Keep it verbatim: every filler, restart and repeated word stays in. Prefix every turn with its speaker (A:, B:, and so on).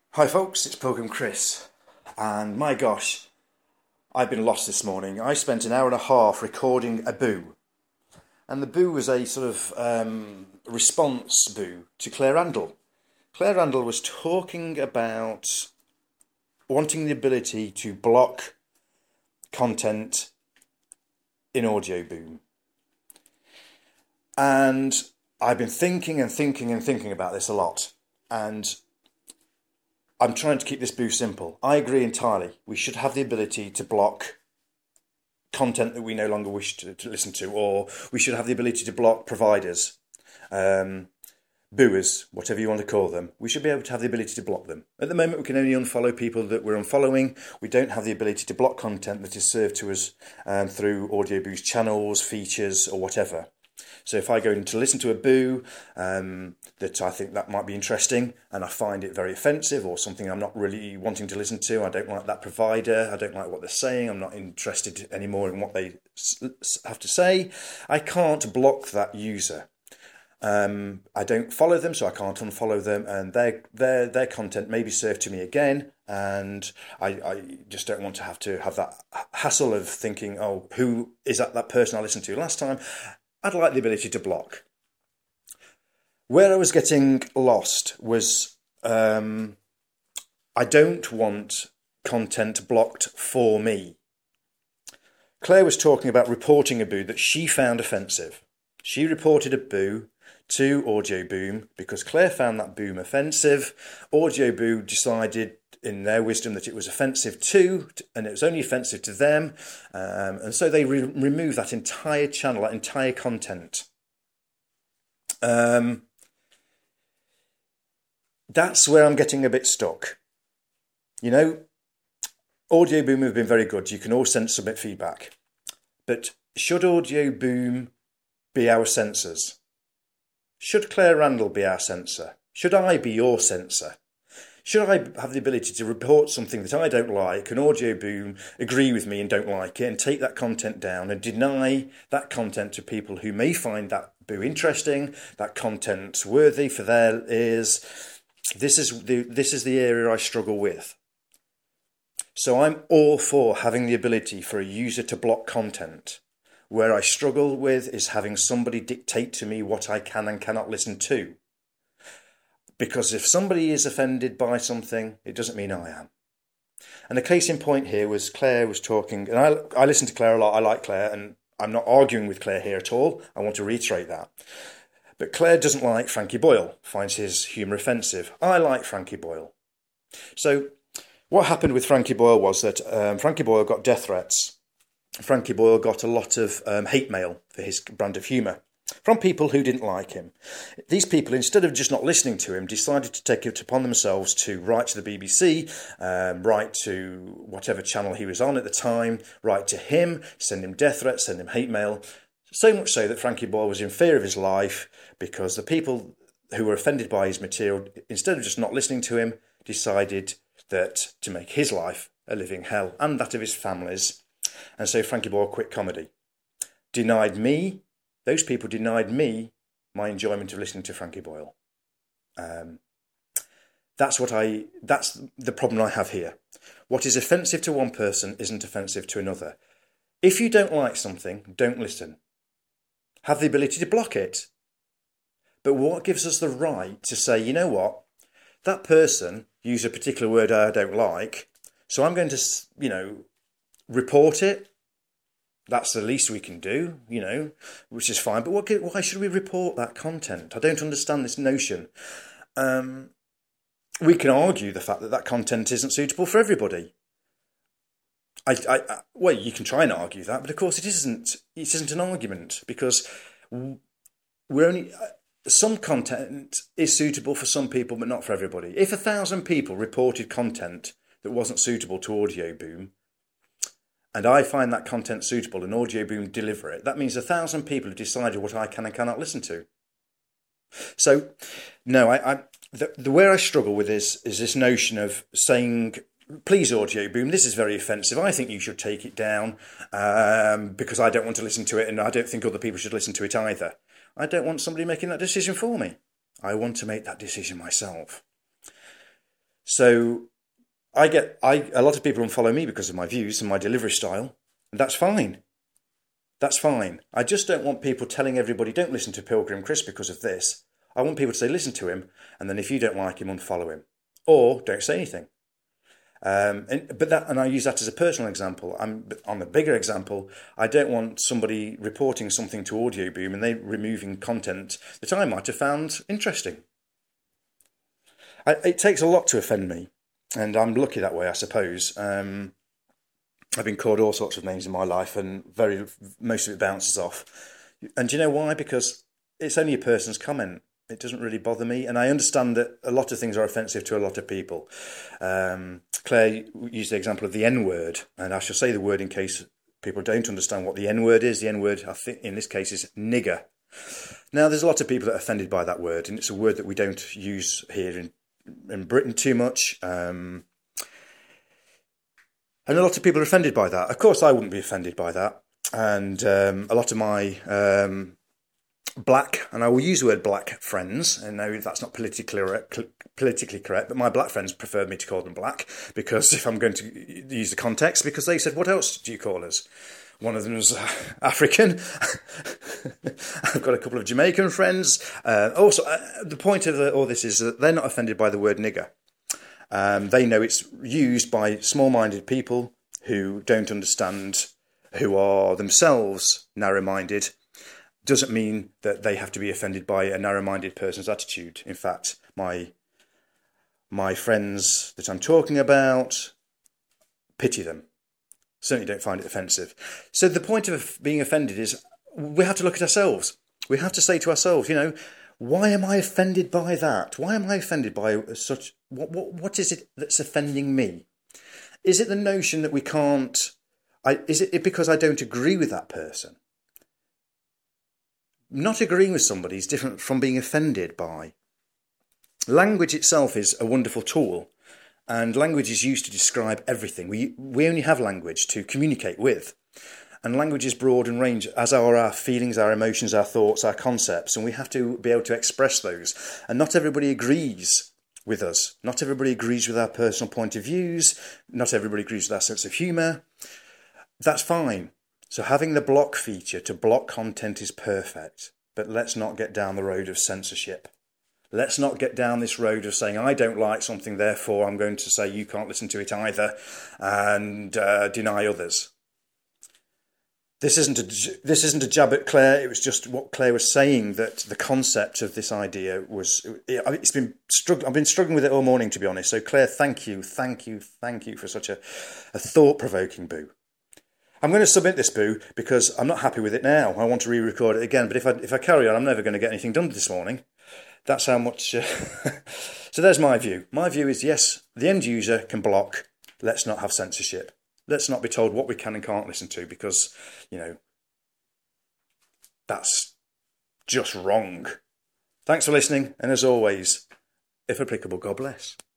A: Hi folks, it's Pilgrim Chris, and my gosh, I've been lost this morning. I spent an hour and a half recording a boo, and the boo was a sort of um, response boo to Claire Randall. Claire Randall was talking about wanting the ability to block content in Audioboom. And I've been thinking and thinking and thinking about this a lot, and I'm trying to keep this boo simple. I agree entirely. We should have the ability to block content that we no longer wish to, to listen to, or we should have the ability to block providers, um, booers, whatever you want to call them. We should be able to have the ability to block them. At the moment, we can only unfollow people that we're unfollowing. We don't have the ability to block content that is served to us um, through Audioboom's channels, features, or whatever. So if I go in to listen to a boo um, that I think that might be interesting and I find it very offensive or something I'm not really wanting to listen to, I don't like that provider, I don't like what they're saying, I'm not interested anymore in what they have to say, I can't block that user. Um, I don't follow them, so I can't unfollow them, and their their their content may be served to me again, and I, I just don't want to have to have that hassle of thinking, oh, who is that, that person I listened to last time? I'd like the ability to block. Where I was getting lost was um, I don't want content blocked for me. Claire was talking about reporting a boo that she found offensive. She reported a boo to Audioboom because Claire found that boom offensive. Audioboom decided in their wisdom that it was offensive too, and it was only offensive to them, um, and so they re- removed that entire channel, that entire content. Um, that's where I'm getting a bit stuck. You know, Audioboom have been very good. You can all send submit feedback, but should Audioboom be our censors? Should Claire Randall be our censor? Should I be your censor? Should I have the ability to report something that I don't like, and Audioboom agree with me and don't like it, and take that content down and deny that content to people who may find that boo interesting, that content worthy for their ears? This is the this is the area I struggle with. So I'm all for having the ability for a user to block content. Where I struggle with is having somebody dictate to me what I can and cannot listen to. Because if somebody is offended by something, it doesn't mean I am. And the case in point here was Claire was talking, and I, I listen to Claire a lot, I like Claire, and I'm not arguing with Claire here at all, I want to reiterate that. But Claire doesn't like Frankie Boyle, finds his humour offensive. I like Frankie Boyle. So what happened with Frankie Boyle was that um, Frankie Boyle got death threats. Frankie Boyle got a lot of um, hate mail for his brand of humour from people who didn't like him. These people, instead of just not listening to him, decided to take it upon themselves to write to the B B C, um, write to whatever channel he was on at the time, write to him, send him death threats, send him hate mail. So much so that Frankie Boyle was in fear of his life because the people who were offended by his material, instead of just not listening to him, decided that to make his life a living hell and that of his family's. And so Frankie Boyle quit comedy. Denied me, those people denied me my enjoyment of listening to Frankie Boyle. Um, that's what I, that's the problem I have here. What is offensive to one person isn't offensive to another. If you don't like something, don't listen. Have the ability to block it. But what gives us the right to say, you know what, that person used a particular word I don't like, so I'm going to, you know, report it? That's the least we can do, you know, which is fine. But what, why should we report that content? I don't understand this notion. Um, we can argue the fact that that content isn't suitable for everybody. I, I, I, well, you can try and argue that, but of course it isn't. It isn't an argument because we're only some content is suitable for some people, but not for everybody. If a thousand people reported content that wasn't suitable to Audioboom, and I find that content suitable and Audioboom deliver it, that means a thousand people have decided what I can and cannot listen to. So, no, I, I the, the where I struggle with is is this notion of saying, please Audioboom, this is very offensive. I think you should take it down um, because I don't want to listen to it, and I don't think other people should listen to it either. I don't want somebody making that decision for me. I want to make that decision myself. So I get I a lot of people unfollow me because of my views and my delivery style, and that's fine. That's fine. I just don't want people telling everybody, don't listen to Pilgrim Chris because of this. I want people to say, listen to him, and then if you don't like him, unfollow him. Or don't say anything. Um, and, but that, and I use that as a personal example. I'm on the bigger example. I don't want somebody reporting something to Audioboom and they removing content that I might have found interesting. I, it takes a lot to offend me, and I'm lucky that way, I suppose. Um, I've been called all sorts of names in my life, and very most of it bounces off. And do you know why? Because it's only a person's comment. It doesn't really bother me, and I understand that a lot of things are offensive to a lot of people. Um, Claire used the example of the N-word, and I shall say the word in case people don't understand what the N-word is. The N-word, I think, in this case, is nigger. Now, there's a lot of people that are offended by that word, and it's a word that we don't use here in, in Britain too much. Um, and a lot of people are offended by that. Of course, I wouldn't be offended by that. And um, a lot of my... Um, black, and I will use the word black friends, and no, that's not politically correct, politically correct, but my black friends preferred me to call them black, because if I'm going to use the context, because they said, what else do you call us? One of them was uh, African. I've got a couple of Jamaican friends. Uh, also, uh, the point of the, all this is that they're not offended by the word nigger. Um, they know it's used by small-minded people who don't understand, who are themselves narrow-minded. Doesn't mean that they have to be offended by a narrow-minded person's attitude. In fact, my my friends that I'm talking about, pity them. Certainly don't find it offensive. So the point of being offended is we have to look at ourselves. We have to say to ourselves, you know, why am I offended by that? Why am I offended by such... What, what, what is it that's offending me? Is it the notion that we can't... I, is it because I don't agree with that person? Not agreeing with somebody is different from being offended by. Language itself is a wonderful tool, and language is used to describe everything. We we only have language to communicate with, and language is broad and range, as are our feelings, our emotions, our thoughts, our concepts, and we have to be able to express those. And not everybody agrees with us. Not everybody agrees with our personal point of views. Not everybody agrees with our sense of humour. That's fine. So having the block feature to block content is perfect, but let's not get down the road of censorship. Let's not get down this road of saying, I don't like something, therefore I'm going to say you can't listen to it either, and uh, deny others. This isn't a this isn't a jab at Claire. It was just what Claire was saying, that the concept of this idea was. It, it's been strugg- I've been struggling with it all morning, to be honest. So Claire, thank you, thank you, thank you for such a, a thought-provoking boo. I'm going to submit this boo because I'm not happy with it now. I want to re-record it again. But if I if I carry on, I'm never going to get anything done this morning. That's how much... Uh... So there's my view. My view is, yes, the end user can block. Let's not have censorship. Let's not be told what we can and can't listen to, because, you know, that's just wrong. Thanks for listening. And as always, if applicable, God bless.